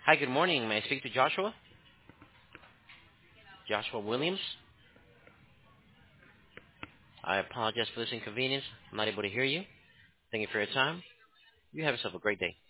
Hi, good morning. May I speak to Joshua? Joshua Williams? I apologize for this inconvenience. I'm not able to hear you. Thank you for your time. You have yourself a great day.